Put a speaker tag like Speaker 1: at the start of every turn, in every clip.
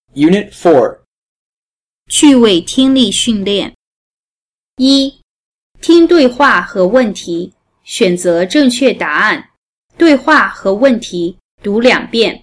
Speaker 1: Unit 4.
Speaker 2: 趣味听力训练。一、听对话和问题，选择正确答案。对话和问题读2遍。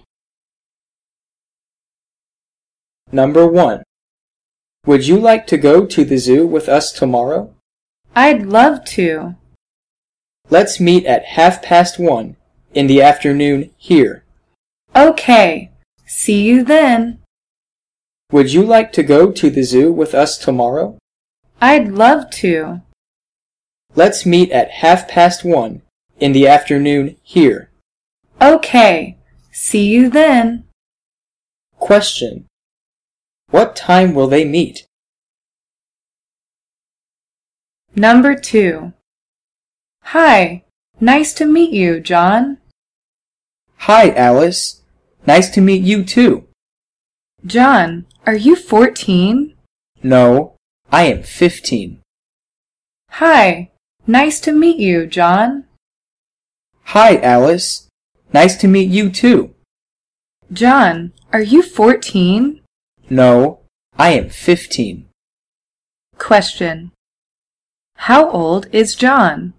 Speaker 1: Number 1. Would you like to go to the zoo with us tomorrow?
Speaker 3: I'd love to.
Speaker 1: Let's meet at 1:30 in the afternoon here.
Speaker 3: Okay. See you then.
Speaker 1: Would you like to go to the zoo with us tomorrow?
Speaker 3: I'd love to.
Speaker 1: Let's meet at 1:30 in the afternoon here.
Speaker 3: Okay. See you then.
Speaker 1: Question. What time will they meet?
Speaker 3: Number 2. Hi. Nice to meet you, John.
Speaker 1: Hi, Alice. Nice to meet you too.
Speaker 3: John, are you 14?
Speaker 1: No, I am 15.
Speaker 3: Hi. Nice to meet you, John.
Speaker 1: Hi, Alice. Nice to meet you too.
Speaker 3: John, are you 14?
Speaker 1: No, I am 15.
Speaker 3: Question. How old is John?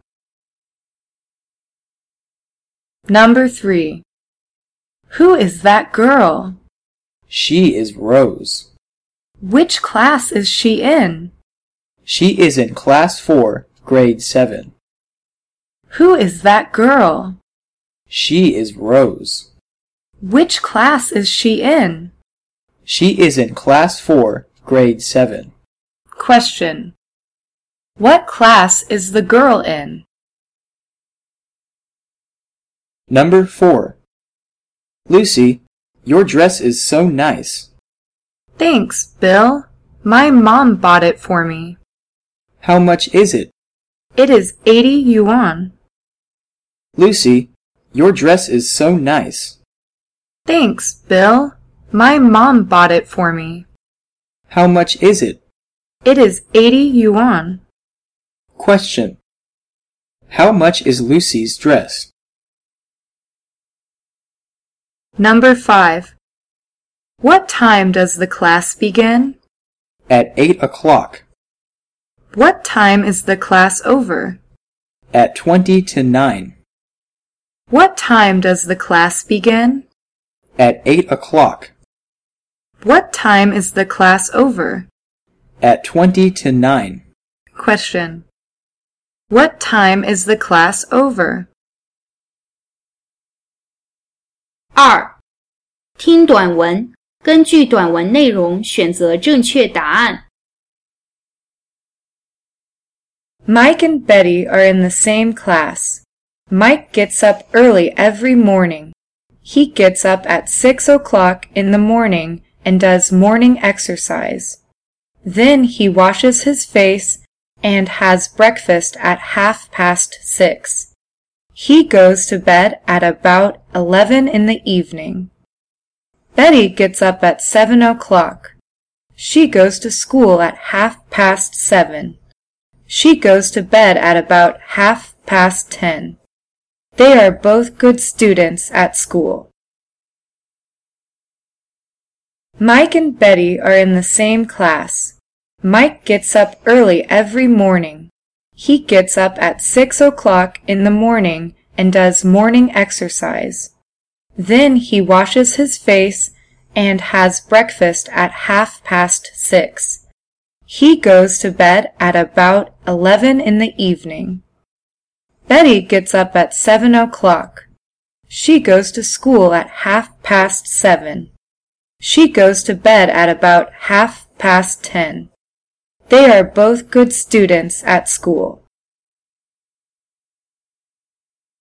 Speaker 3: Number 3. Who is that girl?
Speaker 1: She is Rose.
Speaker 3: Which class is she in?
Speaker 1: She is in Class 4, Grade 7.
Speaker 3: Who is that girl?
Speaker 1: She is Rose.
Speaker 3: Which class is she in?
Speaker 1: She is in Class 4, Grade 7.
Speaker 3: Question. What class is the girl in?
Speaker 1: Number 4. Lucy, your dress is so nice.
Speaker 3: Thanks, Bill. My mom bought it for me.
Speaker 1: How much is it?
Speaker 3: It is 80 yuan.
Speaker 1: Lucy, your dress is so nice.
Speaker 3: Thanks, Bill. My mom bought it for me.
Speaker 1: How much is it?
Speaker 3: It is 80 yuan.
Speaker 1: Question. How much is Lucy's dress?
Speaker 3: Number 5. What time does the class begin?
Speaker 1: At 8 o'clock.
Speaker 3: What time is the class over?
Speaker 1: At 20 to 9.
Speaker 3: What time does the class begin?
Speaker 1: At 8 o'clock.
Speaker 3: What time is the class over?
Speaker 1: At 20 to 9.
Speaker 3: Question. What time is the class over?
Speaker 2: 2. 听短文，根据短文内容选择正确答案。
Speaker 3: Mike and Betty are in the same class. Mike gets up early every morning. He gets up at 6 o'clock in the morning and does morning exercise. Then he washes his face and has breakfast at 6:30. He goes to bed at about 11 in the evening. Betty gets up at 7 o'clock. She goes to school at 7:30. She goes to bed at about 10:30. They are both good students at school. Mike and Betty are in the same class. Mike gets up early every morning. He gets up at 6 o'clock in the morning and does morning exercise. Then he washes his face and has breakfast at 6:30. He goes to bed at about 11 in the evening. Betty gets up at 7 o'clock. She goes to school at 7:30. She goes to bed at about 10:30. They are both good students at school.